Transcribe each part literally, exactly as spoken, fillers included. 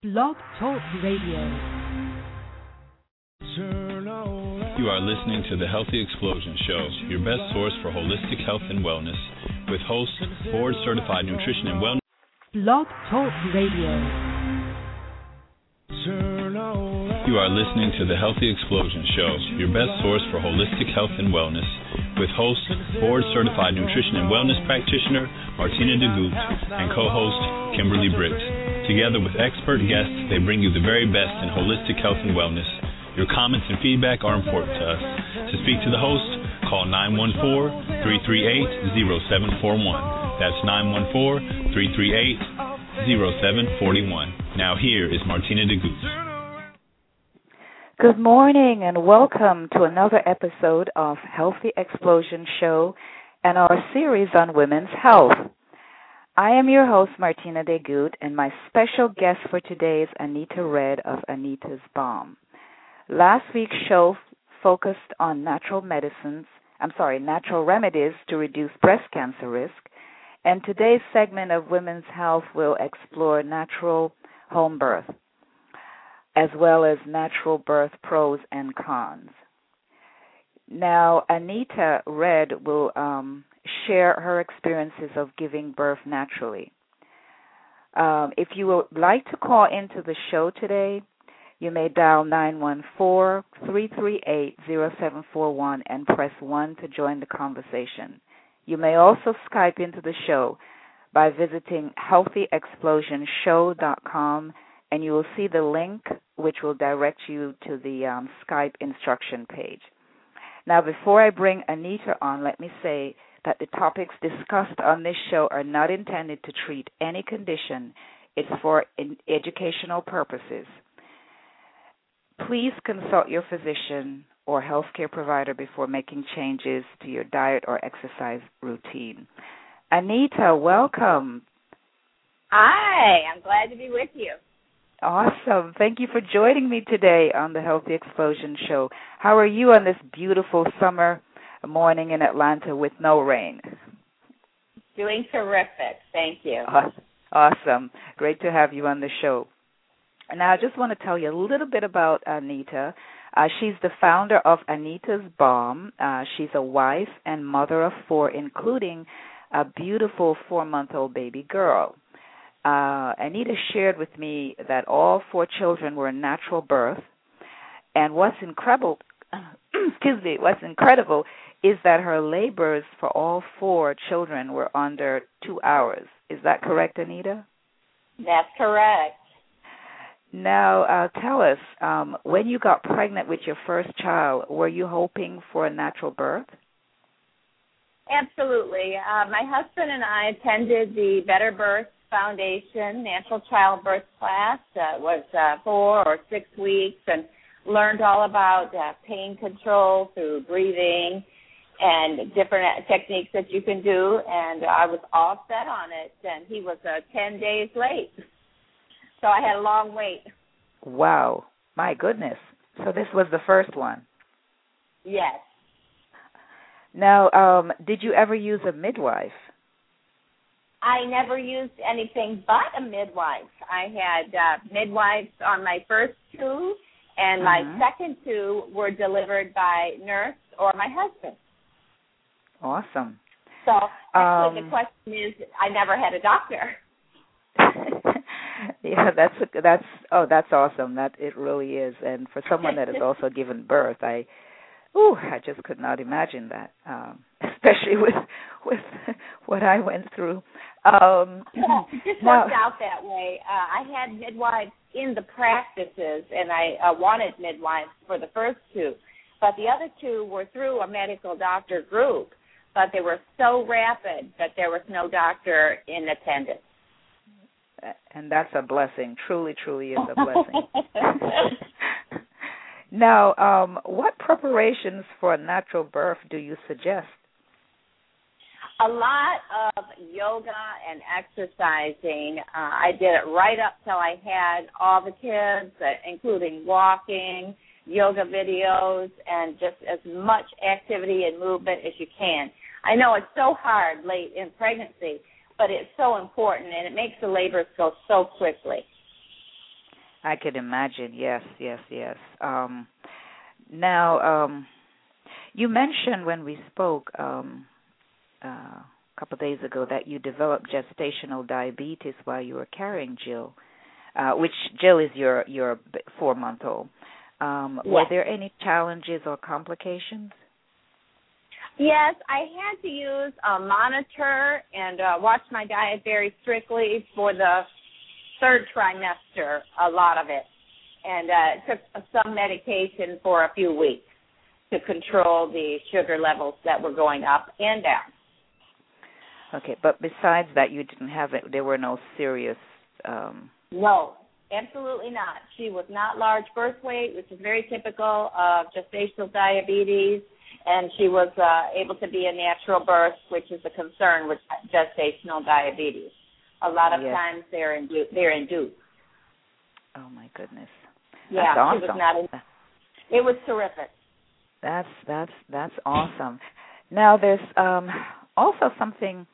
Blog Talk Radio. You are listening to the Healthy Explosion Show, your best source for holistic health and wellness, with host, board-certified nutrition and wellness. Blog Talk Radio. You are listening to the Healthy Explosion Show, your best source for holistic health and wellness, with host, board-certified nutrition and wellness practitioner Martina DeGoot and co-host Kimberly Briggs. Together with expert guests, they bring you the very best in holistic health and wellness. Your comments and feedback are important to us. To speak to the host, call nine one four, three three eight, zero seven four one. That's nine one four, three three eight, zero seven four one. Now here is Martina DeGoot. Good morning and welcome to another episode of Healthy Explosion Show and our series on women's health. I am your host, Martina DeGoot, and my special guest for today is Anita Red of Anita's Balm. Last week's show focused on natural medicines, I'm sorry, natural remedies to reduce breast cancer risk, and today's segment of Women's Health will explore natural home birth, as well as natural birth pros and cons. Now, Anita Red will um, share her experiences of giving birth naturally. Um, if you would like to call into the show today, you may dial nine one four, three three eight, zero seven four one and press one to join the conversation. You may also Skype into the show by visiting healthy explosion show dot com, and you will see the link which will direct you to the um, Skype instruction page. Now, before I bring Anita on, let me say that the topics discussed on this show are not intended to treat any condition. It's for educational purposes. Please consult your physician or healthcare provider before making changes to your diet or exercise routine. Anita, welcome. Hi, I'm glad to be with you. Awesome. Thank you for joining me today on the Healthy Explosion Show. How are you on this beautiful summer morning in Atlanta with no rain? Doing terrific. Thank you. Awesome. Great to have you on the show. Now, I just want to tell you a little bit about Anita. Uh, she's the founder of Anita's Balm. Uh, she's a wife and mother of four, including a beautiful four-month-old baby girl. Uh, Anita shared with me that all four children were natural birth, and what's incredible, excuse me, what's incredible is that her labors for all four children were under two hours. Is that correct, Anita? That's correct. Now, uh, tell us, um, when you got pregnant with your first child, were you hoping for a natural birth? Absolutely. Uh, my husband and I attended the Better Birth Foundation natural childbirth class. Uh, it was uh, four or six weeks and learned all about uh, pain control through breathing and different techniques that you can do, and I was all set on it, and he was uh, ten days late. So I had a long wait. Wow. My goodness. So this was the first one? Yes. Now, um, did you ever use a midwife? I never used anything but a midwife. I had uh, midwives on my first two, and mm-hmm. my second two were delivered by nurse or my husband. Awesome. So actually um, the question is, I never had a doctor. Yeah, that's a, that's oh, that's awesome. That it really is. And for someone that has also given birth, I, ooh, I just could not imagine that, um, especially with with what I went through. Um, yeah, it just now, worked out that way. Uh, I had midwives in the practices, and I uh, wanted midwives for the first two, but the other two were through a medical doctor group, but they were so rapid that there was no doctor in attendance. And that's a blessing. Truly, truly is a blessing. Now, um, what preparations for a natural birth do you suggest? A lot of yoga and exercising. Uh, I did it right up till I had all the kids, uh, including walking, yoga videos, and just as much activity and movement as you can. I know it's so hard late in pregnancy, but it's so important, and it makes the labors go so quickly. I can imagine. Yes, yes, yes. Um, now, um, you mentioned when we spoke um, uh, a couple of days ago that you developed gestational diabetes while you were carrying Jill, uh, which Jill is your your four-month-old. Um, Yes. Were there any challenges or complications? Yes, I had to use a monitor and uh, watch my diet very strictly for the third trimester, a lot of it, and uh, took some medication for a few weeks to control the sugar levels that were going up and down. Okay, but besides that, you didn't have it. There were no serious. Um... No, absolutely not. She was not large birth weight, which is very typical of gestational diabetes. And she was uh, able to be a natural birth, which is a concern with gestational diabetes. A lot of yes. times they're indu- they're induced. Oh my goodness! Yeah, that's awesome. she was not. In- it was terrific. That's that's that's awesome. Now there's um, also something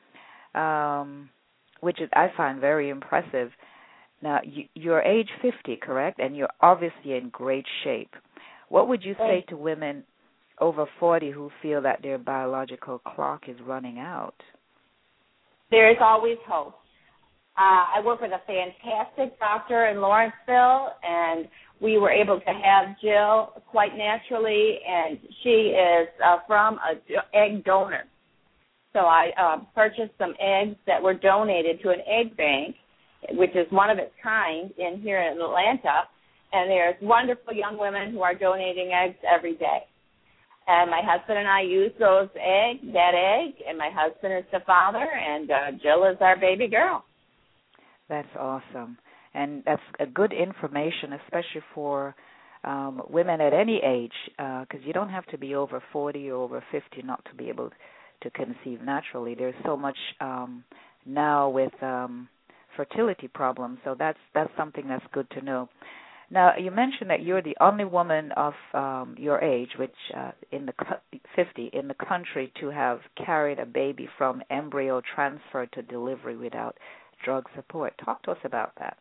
um, which is, I find very impressive. Now you, you're age fifty, correct? And you're obviously in great shape. What would you say to women over forty who feel that their biological clock is running out? There is always hope. Uh, I work with a fantastic doctor in Lawrenceville, and we were able to have Jill quite naturally, and she is uh, from an egg donor. So I uh, purchased some eggs that were donated to an egg bank, which is one of its kind in here in Atlanta, and there's wonderful young women who are donating eggs every day. And my husband and I use those eggs, that egg, and my husband is the father, and uh, Jill is our baby girl. That's awesome. And that's a good information, especially for um, women at any age, because uh, you don't have to be over forty or over fifty not to be able to conceive naturally. There's so much um, now with um, fertility problems, so that's that's something that's good to know. Now, you mentioned that you're the only woman of um, your age, which uh, in the fifty in the country, to have carried a baby from embryo transfer to delivery without drug support. Talk to us about that.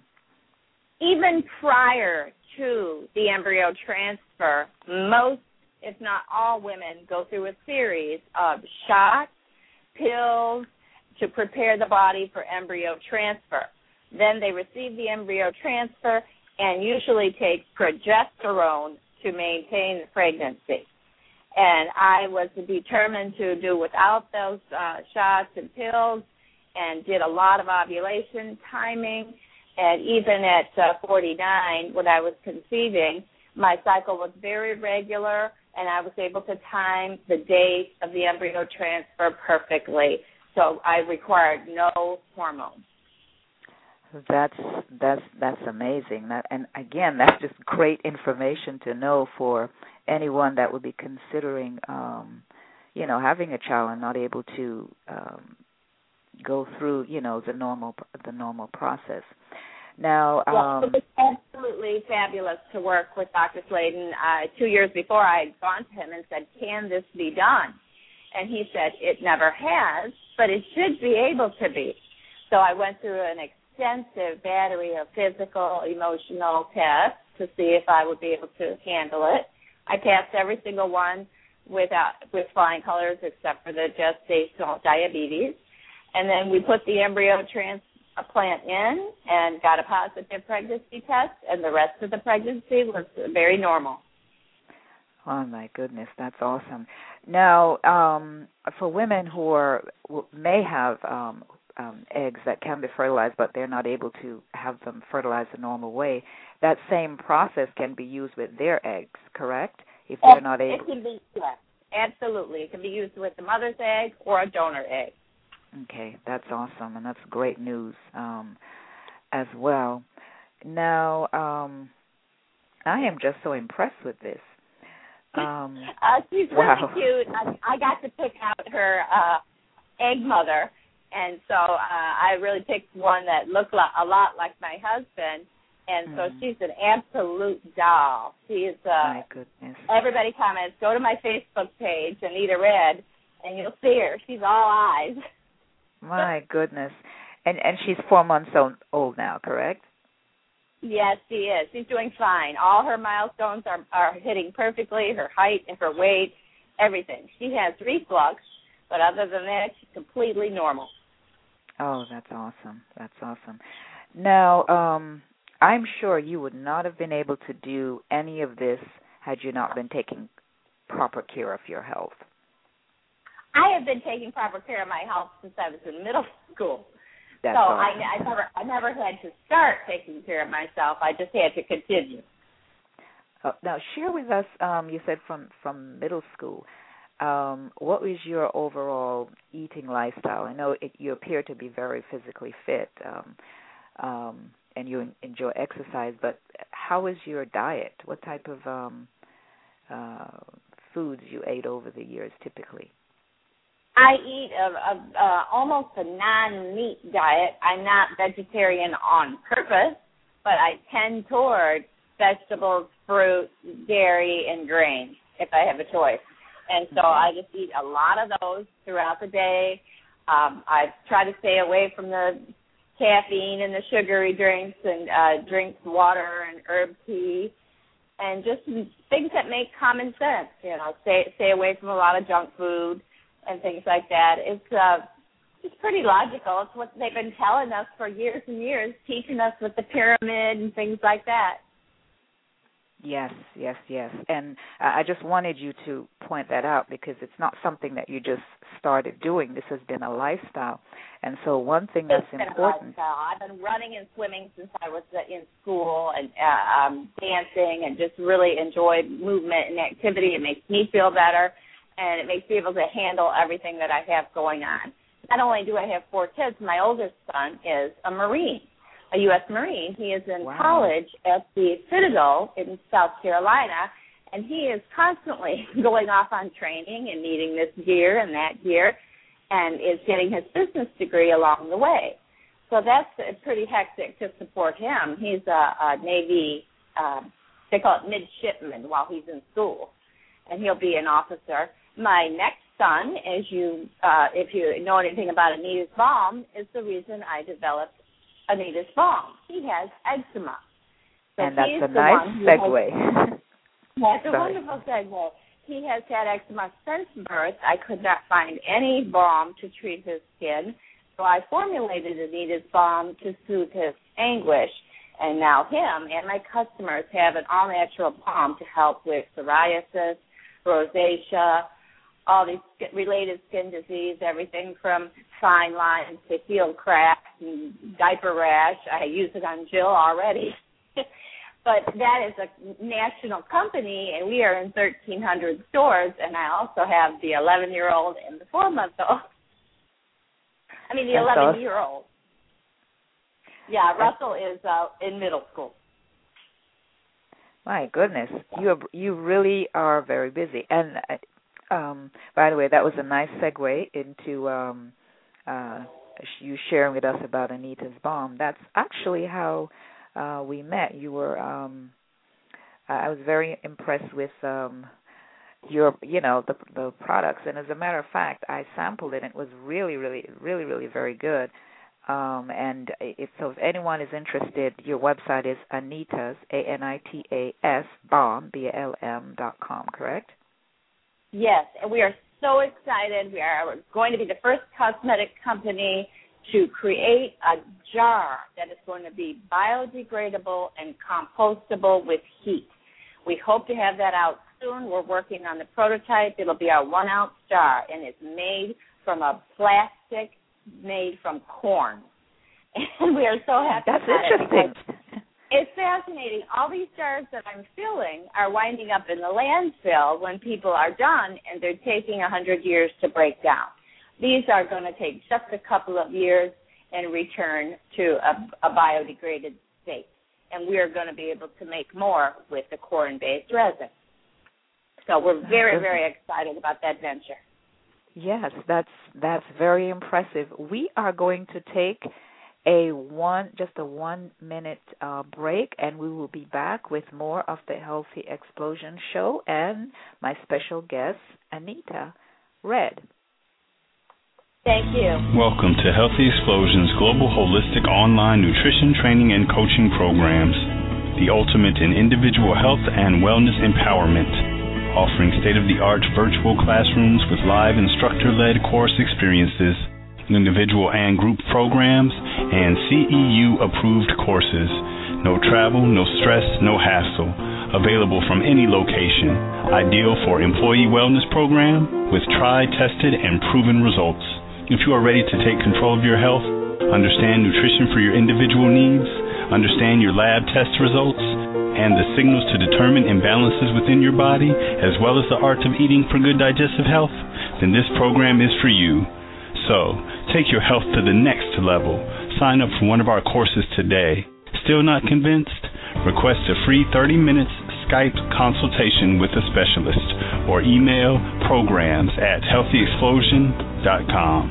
Even prior to the embryo transfer, most, if not all women, go through a series of shots, pills to prepare the body for embryo transfer. Then they receive the embryo transfer and usually take progesterone to maintain the pregnancy. And I was determined to do without those uh, shots and pills, and did a lot of ovulation timing. And even at uh, forty-nine, when I was conceiving, my cycle was very regular, and I was able to time the date of the embryo transfer perfectly. So I required no hormones. That's that's that's amazing. That, and again, that's just great information to know for anyone that would be considering, um, you know, having a child and not able to um, go through, you know, the normal the normal process. Now, um, well, it was absolutely fabulous to work with Doctor Sladen. Uh, two years before, I had gone to him and said, "Can this be done?" And he said, "It never has, but it should be able to be." So I went through an extensive battery of physical, emotional tests to see if I would be able to handle it. I passed every single one without, with flying colors except for the gestational diabetes. And then we put the embryo transplant in and got a positive pregnancy test, and the rest of the pregnancy was very normal. Oh, my goodness, that's awesome. Now, um, for women who are may have um, um, eggs that can be fertilized, but they're not able to have them fertilized the normal way, that same process can be used with their eggs, correct? If they're not able. It can be, yes, absolutely. It can be used with the mother's egg or a donor egg. Okay, that's awesome, and that's great news um, as well. Now, um, I am just so impressed with this. Um, uh, she's really wow. cute. I, I got to pick out her uh, egg mother, and so uh, I really picked one that looked a lot like my husband, and so mm. she's an absolute doll. She is. Uh, my goodness. Everybody comments, go to my Facebook page, Anita Red, and you'll see her. She's all eyes. My goodness. And and she's four months old now, correct? Yes, she is. She's doing fine. All her milestones are, are hitting perfectly, her height and her weight, everything. She has reflux, but other than that, she's completely normal. Oh, that's awesome. That's awesome. Now, um, I'm sure you would not have been able to do any of this had you not been taking proper care of your health. I have been taking proper care of my health since I was in middle school. That's so awesome. I, I never, I never had to start taking care of myself. I just had to continue. Uh, now, share with us. Um, you said from from middle school. Um, what was your overall eating lifestyle? I know it, you appear to be very physically fit, um, um, and you enjoy exercise. But how was your diet? What type of um, uh, foods you ate over the years, typically? I eat a, a, a almost a non-meat diet. I'm not vegetarian on purpose, but I tend toward vegetables, fruit, dairy, and grain if I have a choice. And so I just eat a lot of those throughout the day. Um, I try to stay away from the caffeine and the sugary drinks and uh, drink water and herb tea and just things that make common sense. You know, stay stay away from a lot of junk food and things like that. It's uh, it's pretty logical. It's what they've been telling us for years and years, teaching us with the pyramid and things like that. Yes, yes, yes. And I just wanted you to point that out because it's not something that you just started doing. This has been a lifestyle. And so one thing that's it's been important. A lifestyle. I've been running and swimming since I was in school and uh, um, dancing and just really enjoyed movement and activity. It makes me feel better, and it makes me able to handle everything that I have going on. Not only do I have four kids, my oldest son is a Marine. A U S Marine. He is in wow. college at the Citadel in South Carolina, and he is constantly going off on training and needing this gear and that gear, and is getting his business degree along the way. So that's pretty hectic to support him. He's a, a Navy, uh, they call it midshipman while he's in school, and he'll be an officer. My next son, as you, uh, if you know anything about Anita's Balm, is the reason I developed Anita's Balm. He has eczema. So and that's he's a the nice one segue. Has, that's a Sorry. wonderful segue. He has had eczema since birth. I could not find any balm to treat his skin, so I formulated Anita's Balm to soothe his anguish. And now him and my customers have an all-natural balm to help with psoriasis, rosacea, all these related skin disease, everything from fine lines to heel cracks and diaper rash. I use it on Jill already. But that is a national company, and we are in thirteen hundred stores, and I also have the eleven-year-old and the four-month-old. I mean, the eleven-year-old. Yeah, Russell is uh, in middle school. My goodness, you are, you really are very busy. And um, by the way, that was a nice segue into um, uh, you sharing with us about Anita's Balm. That's actually how uh, we met. You were, um, I was very impressed with um, your, you know, the the products. And as a matter of fact, I sampled it, and it was really, really, really, really very good. Um, and if so, if anyone is interested, your website is Anita's, A N I T A S, Balm, B A L M dot com, correct? Yes, and we are so excited. We are going to be the first cosmetic company to create a jar that is going to be biodegradable and compostable with heat. We hope to have that out soon. We're working on the prototype. It'll be our one-ounce jar, and it's made from a plastic made from corn. And we are so happy That's about interesting. It it's fascinating. All these jars that I'm filling are winding up in the landfill when people are done, and they're taking one hundred years to break down. These are going to take just a couple of years and return to a, a biodegraded state. And we are going to be able to make more with the corn-based resin. So we're very, very excited about that venture. Yes, that's that's very impressive. We are going to take a one, just a one-minute uh, break, and we will be back with more of the Healthy Explosion Show and my special guest, Anita Red. Thank you. Welcome to Healthy Explosion's global holistic online nutrition training and coaching programs. the ultimate in individual health and wellness empowerment, offering state-of-the-art virtual classrooms with live instructor-led course experiences, individual and group programs, and C E U-approved courses. No travel, no stress, no hassle. Available from any location. Ideal for employee wellness program with tried, tested, and proven results. If you are ready to take control of your health, understand nutrition for your individual needs, understand your lab test results, and the signals to determine imbalances within your body, as well as the art of eating for good digestive health, then this program is for you. So, take your health to the next level. Sign up for one of our courses today. Still not convinced? Request a free thirty minutes Skype consultation with a specialist or email programs at healthy explosion dot com.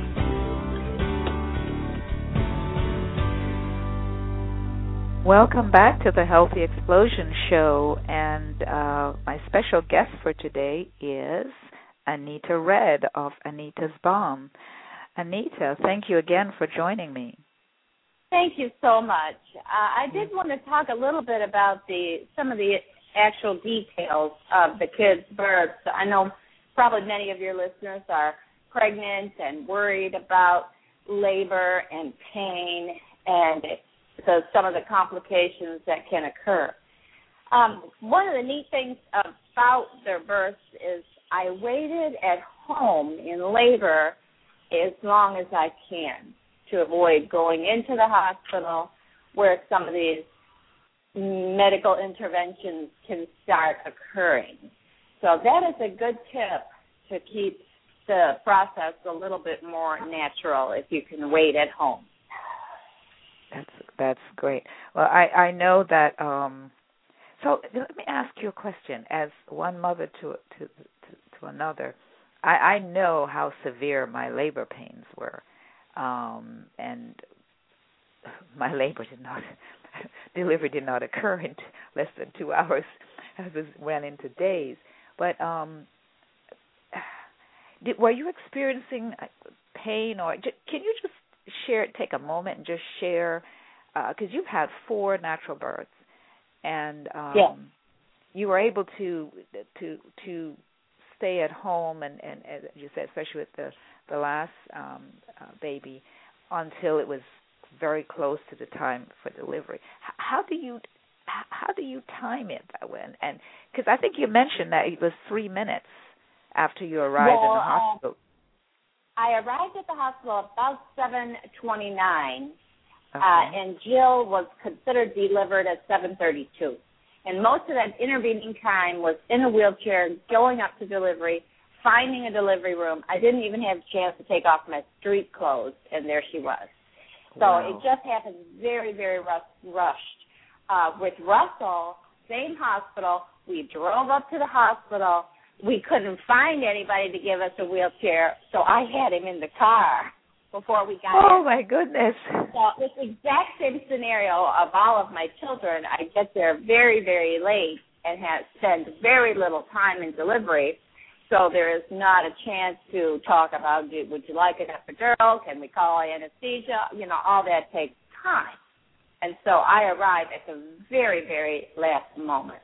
Welcome back to the Healthy Explosion Show, and uh, my special guest for today is Anita Red of Anita's Balm. Anita, thank you again for joining me. Thank you so much. Uh, I did want to talk a little bit about the some of the actual details of the kids' births. I know probably many of your listeners are pregnant and worried about labor and pain and so some of the complications that can occur. Um, one of the neat things about their births is I waited at home in labor as long as I can to avoid going into the hospital where some of these medical interventions can start occurring. So that is a good tip to keep the process a little bit more natural if you can wait at home. That's that's great. Well, I, I know that. Um, so let me ask you a question. As one mother to to to, to another, I, I know how severe my labor pains were, um, and my labor did not delivery did not occur in less than two hours. It went into days. But um, did, were you experiencing pain, or can you just share, take a moment and just share, because uh, you've had four natural births, and um, yeah. you were able to to to stay at home, and, and as you said, especially with the the last um, uh, baby, until it was very close to the time for delivery. How do you how do you time it that way? And because I think you mentioned that it was three minutes after you arrived well, in the hospital. Uh, I arrived at the hospital about seven twenty-nine, okay. uh, and Jill was considered delivered at seven thirty-two. And most of that intervening time was in a wheelchair, going up to delivery, finding a delivery room. I didn't even have a chance to take off my street clothes, and there she was. So wow. It just happened very, very rush, rushed. Uh, with Russell, same hospital, we drove up to the hospital. We couldn't find anybody to give us a wheelchair, so I had him in the car before we got Oh, in. my goodness. So this exact same scenario of all of my children, I get there very, very late and have spent very little time in delivery, so there is not a chance to talk about, would you like an epidural, can we call anesthesia, you know, all that takes time. And so I arrived at the very, very last moment.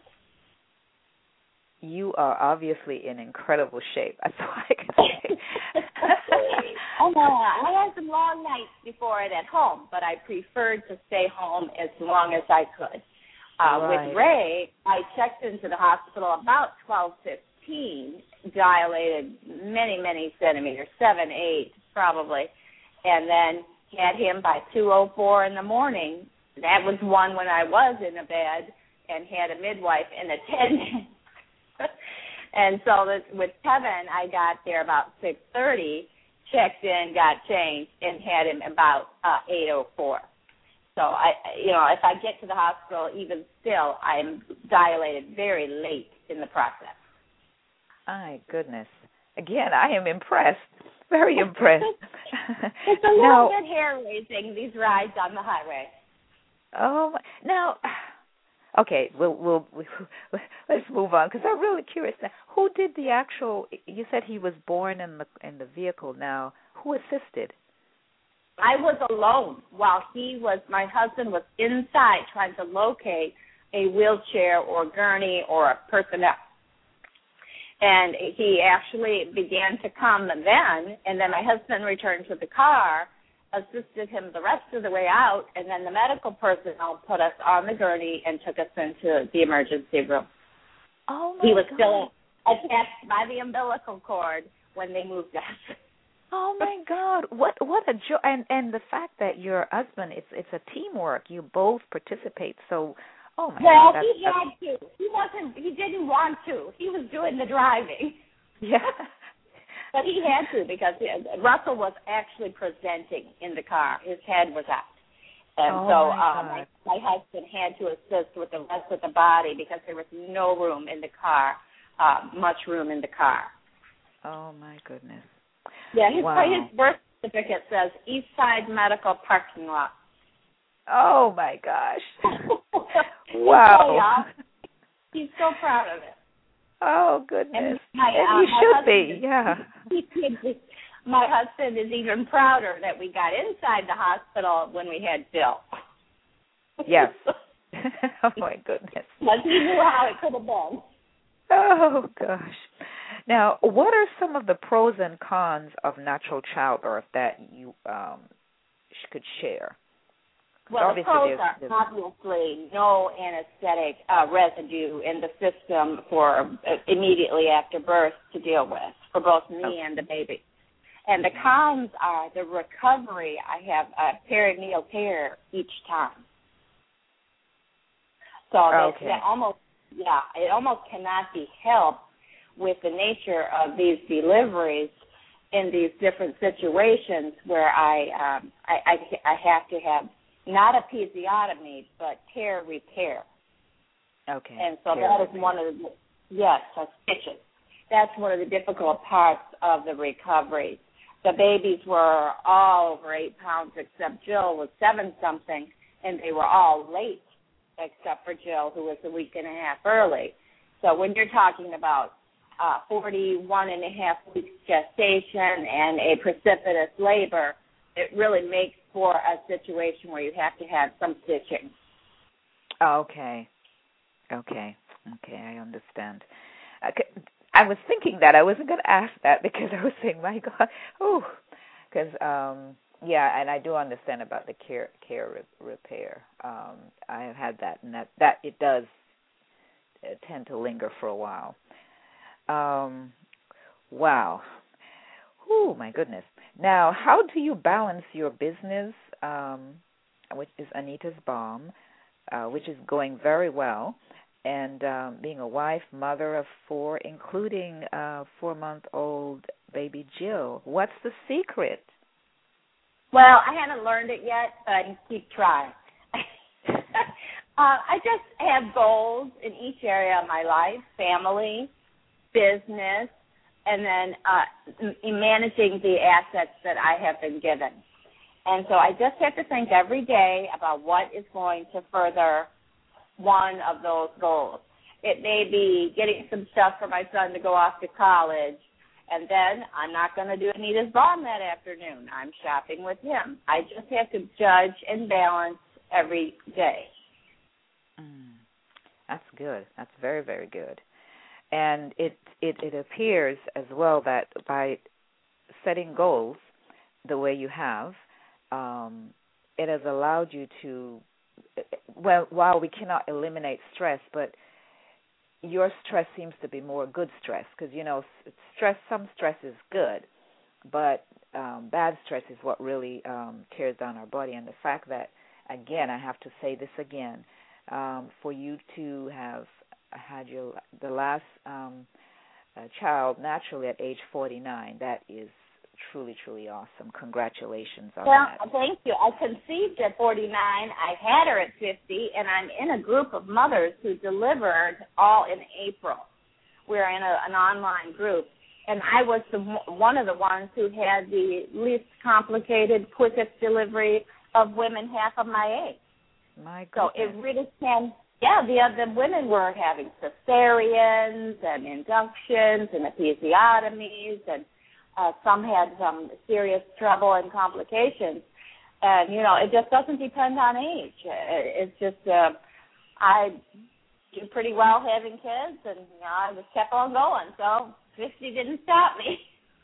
You are obviously in incredible shape. That's all I can say. I know. I had some long nights before it at home, but I preferred to stay home as long as I could. Uh, right. With Ray, I checked into the hospital about twelve fifteen, dilated many, many centimeters, seven, eight probably, and then had him by two oh four in the morning. That was one when I was in a bed and had a midwife and attendant. And so this, with Kevin, I got there about six thirty, checked in, got changed, and had him about uh, eight oh four. So, I, you know, if I get to the hospital, even still, I'm dilated very late in the process. My goodness. Again, I am impressed. Very impressed. It's a little now, bit hair-raising, these rides on the highway. Oh, now... Okay, we'll, we'll, we'll let's move on, because I'm really curious now. Who did the actual? You said he was born in the in the vehicle. Now, who assisted? I was alone while he was. My husband was inside trying to locate a wheelchair or gurney or a personnel. And he actually began to come then, and then my husband returned to the car, assisted him the rest of the way out, and then the medical personnel put us on the gurney and took us into the emergency room. Oh, my He was God. still attached by the umbilical cord when they moved us. Oh, my God. What what a joy. And, and the fact that your husband, it's it's a teamwork. You both participate. So, oh, my Well, God. That's, he had to. He wasn't, he didn't want to. He was doing the driving. Yeah. But he had to because he, Russell was actually presenting in the car. His head was out. And oh so my, uh, my, my husband had to assist with the rest of the body because there was no room in the car, uh, much room in the car. Oh, my goodness. Yeah, his, wow. his birth certificate says East Side Medical Parking Lot. Oh, my gosh. Wow. He's so proud of it. Oh, goodness. And my, and uh, you should husband, be, yeah. My husband is even prouder that we got inside the hospital when we had Bill. Yes. Oh, my goodness. Because he knew how it could have been. Oh, gosh. Now, what are some of the pros and cons of natural childbirth that you um, could share? Well, obviously the pros there's, are there's... obviously no anesthetic uh, residue in the system for uh, immediately after birth to deal with for both me okay. and the baby. And the cons are the recovery. I have a peritoneal tear each time. So okay. that, that almost, yeah, it almost cannot be helped with the nature of these deliveries in these different situations where I um, I, I, I have to have not episiotomy, but tear repair. Okay. And so tear that repair. is one of the, yes, a stitches. That's one of the difficult parts of the recovery. The babies were all over eight pounds except Jill was seven-something, and they were all late except for Jill, who was a week and a half early. So when you're talking about uh, forty-one and a half weeks gestation and a precipitous labor, it really makes for a situation where you have to have some stitching. Okay. Okay. Okay, I understand. Okay. I was thinking that. I wasn't going to ask that because I was saying, my God, oh, because, um, yeah, and I do understand about the care, care re- repair. Um, I have had that, and that, that it does tend to linger for a while. Um, wow. Oh, my goodness. Now, how do you balance your business, um, which is Anita's Balm, uh, which is going very well, and um, being a wife, mother of four, including uh, four-month-old baby Jill? What's the secret? Well, I haven't learned it yet, but I keep trying. uh, I just have goals in each area of my life, family, business, and then uh, in managing the assets that I have been given. And so I just have to think every day about what is going to further one of those goals. It may be getting some stuff for my son to go off to college, and then I'm not going to do Anita's Balm that afternoon. I'm shopping with him. I just have to judge and balance every day. Mm, that's good. That's very, very good. And it, it, it appears as well that by setting goals the way you have, um, it has allowed you to, well, while we cannot eliminate stress, but your stress seems to be more good stress because, you know, stress, some stress is good, but um, bad stress is what really um, tears down our body. And the fact that, again, I have to say this again, um, for you to have had your the last um, uh, child naturally at age forty-nine, that is truly, truly awesome. Congratulations on well, that. Well, thank you. I conceived at forty-nine. I had her at fifty, and I'm in a group of mothers who delivered all in April. We're in a, an online group, and I was the, one of the ones who had the least complicated, quickest delivery of women half of my age. My goodness. So it really can... Yeah, the other women were having cesareans and inductions and episiotomies, and uh, some had some serious trouble and complications. And, you know, it just doesn't depend on age. It's just, uh, I do pretty well having kids, and you know, I just kept on going. So fifty didn't stop me.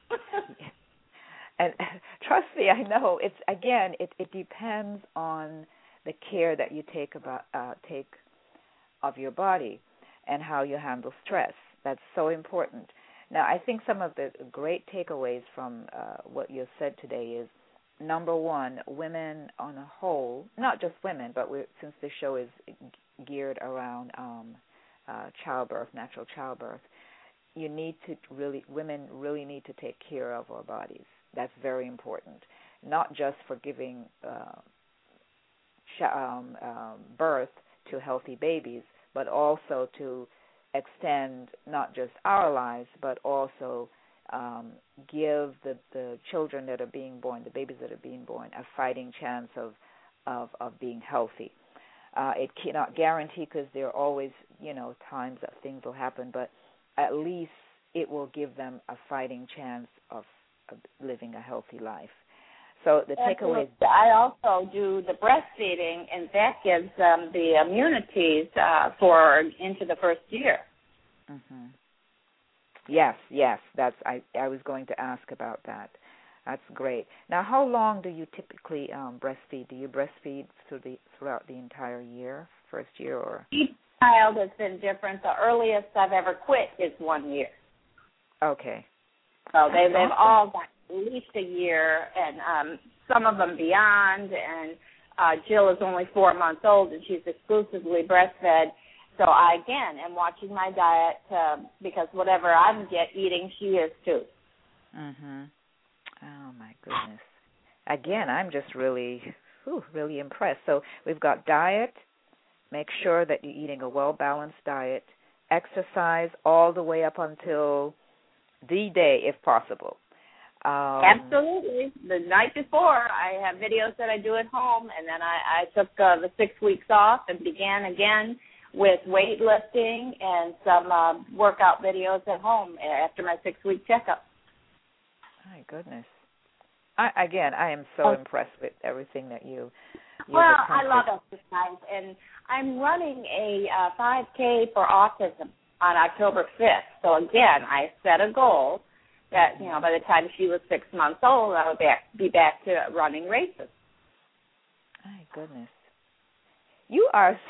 And trust me, I know it's again. It, it depends on the care that you take about uh, take of your body and how you handle stress. That's so important. Now, I think some of the great takeaways from uh, what you said today is, number one, women on a whole, not just women, but we're, since the show is geared around um, uh, childbirth, natural childbirth, you need to really, women really need to take care of our bodies. That's very important, not just for giving uh, ch- um, um, birth to healthy babies, but also to extend not just our lives, but also um, give the, the children that are being born, the babies that are being born, a fighting chance of of, of being healthy. Uh, it cannot guarantee, because there are always, you know, times that things will happen, but at least it will give them a fighting chance of, of living a healthy life. So the takeaway is, I also do the breastfeeding, and that gives them the immunities uh, for into the first year. Mm-hmm. Yes, yes, that's. I, I was going to ask about that. That's great. Now, how long do you typically um, breastfeed? Do you breastfeed through the, throughout the entire year, first year, or? Each child has been different. The earliest I've ever quit is one year. Okay. So they, That's they've awesome. all got at least a year, and um, some of them beyond. And uh, Jill is only four months old, and she's exclusively breastfed. So I, again, am watching my diet uh, because whatever I'm get eating, she is too. Mm-hmm. Oh, my goodness. Again, I'm just really, whew, really impressed. So we've got diet. Make sure that you're eating a well-balanced diet. Exercise all the way up until the day, if possible. Um, Absolutely. The night before, I have videos that I do at home, and then I, I took uh, the six weeks off and began again with weightlifting and some uh, workout videos at home after my six-week checkup. My goodness. I, again, I am so oh. impressed with everything that you you've Well, I accomplished. love exercise, and I'm running a uh, five K for autism on October fifth. So, again, I set a goal that, you know, by the time she was six months old, I would back, be back to running races. My goodness. You are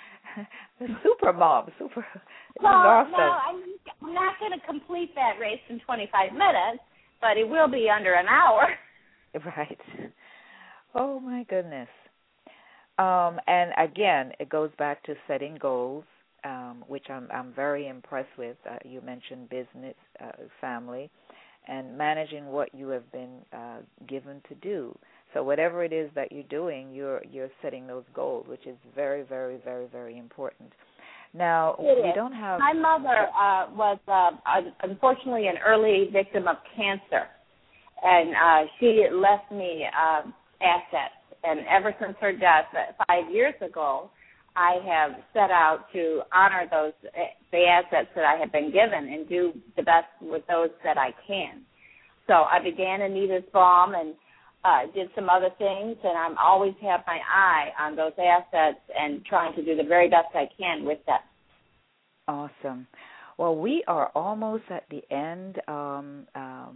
the super mom. Super. Well, awesome. no, I'm, I'm not going to complete that race in twenty-five minutes, but it will be under an hour. Right. Oh, my goodness. Um, and, again, it goes back to setting goals, um, which I'm, I'm very impressed with. Uh, you mentioned business, uh, family, and managing what you have been uh, given to do. So whatever it is that you're doing, you're you're setting those goals, which is very, very, very, very important. Now, It we is. don't have... My mother uh, was, uh, unfortunately, an early victim of cancer, and uh, she left me uh, assets. And ever since her death five years ago, I have set out to honor those the assets that I have been given and do the best with those that I can. So I began Anita's Balm and uh, did some other things, and I'm always have my eye on those assets and trying to do the very best I can with them. Awesome. Well, we are almost at the end, um, um,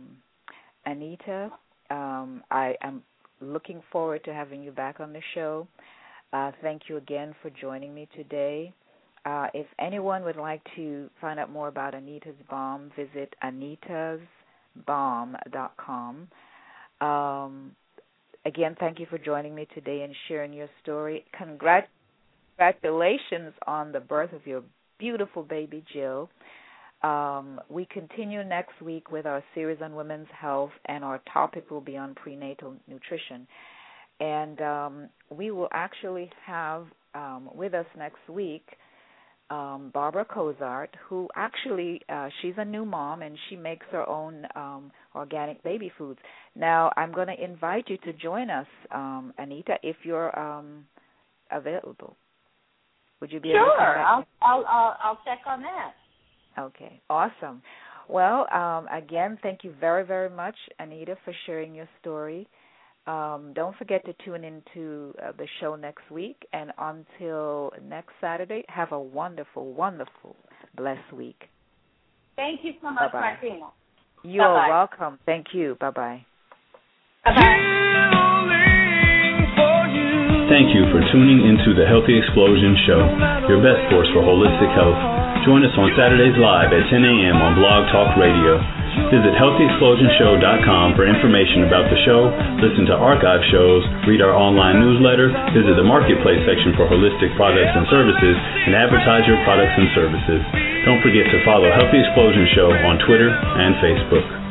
Anita. Um, I am looking forward to having you back on the show. Uh, thank you again for joining me today. Uh, if anyone would like to find out more about Anita's Balm, visit anitas balm dot com. Um, again, thank you for joining me today and sharing your story. Congrat- congratulations on the birth of your beautiful baby, Jill. Um, we continue next week with our series on women's health, and our topic will be on prenatal nutrition. And um, we will actually have um, with us next week um, Barbara Cozart, who actually, uh, she's a new mom, and she makes her own um, organic baby foods. Now, I'm going to invite you to join us, um, Anita, if you're um, available. Would you be sure, able to? Sure, I'll, I'll, I'll, I'll check on that. Okay, awesome. Well, um, again, thank you very, very much, Anita, for sharing your story. Um, don't forget to tune into uh, the show next week. And until next Saturday, have a wonderful, wonderful, blessed week. Thank you so much, Bye-bye. Martina. You're Bye-bye. welcome. Thank you. Bye-bye. Bye-bye. Thank you for tuning into the Healthy Explosion Show, your best source for holistic health. Join us on Saturdays live at ten a.m. on Blog Talk Radio. Visit healthy explosion show dot com for information about the show, listen to archive shows, read our online newsletter, visit the marketplace section for holistic products and services, and advertise your products and services. Don't forget to follow Healthy Explosion Show on Twitter and Facebook.